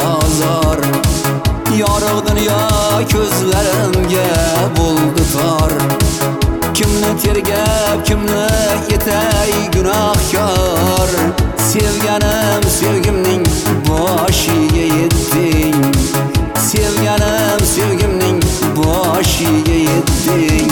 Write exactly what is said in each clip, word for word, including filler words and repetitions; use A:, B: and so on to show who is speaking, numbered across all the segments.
A: ozor. Yorug' dunyo ko'zlarimga bo'ldi tor. Kimni tergab, kimni etay gunohkor. Sevganim sevgimning boshiga yetding. Sevganim sevgimning boshiga yetding.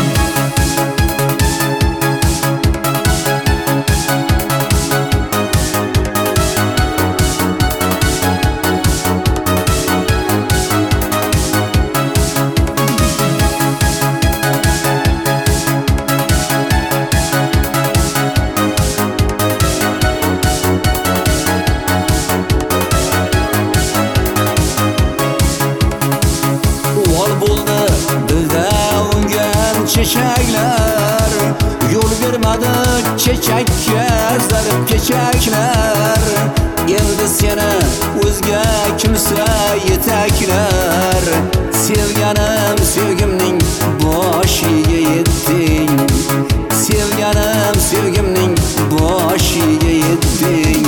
A: Çiçekler yol vermedi çiçekka zarib kechaklar. Endi seni o'zga kimsa yetaklar. Sevganim sevgimning boshiga yetding. Sevganim sevgimning boshiga yetding.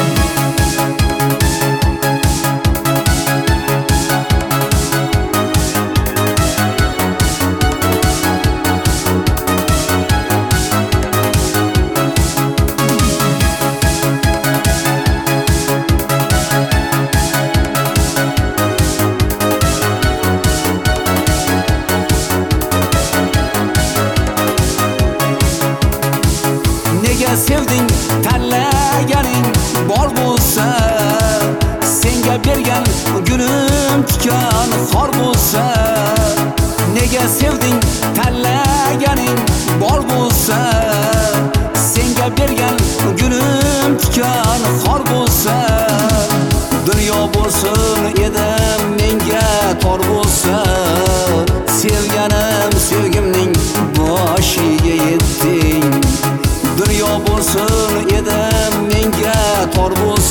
A: Sevding tanlaganing bor bo'lsa, senga bergan gulim tikan xor bo'lsa. Nega sevding tanlaganing bor bo'lsa, senga bergan gulim tikan xor bo'lsa. Dunyo bo'lsin edim menga tor bo'lsa. Sevganim sevgimning boshiga yetding. Dunyo bo'lsin edim menga tor bo'lsa.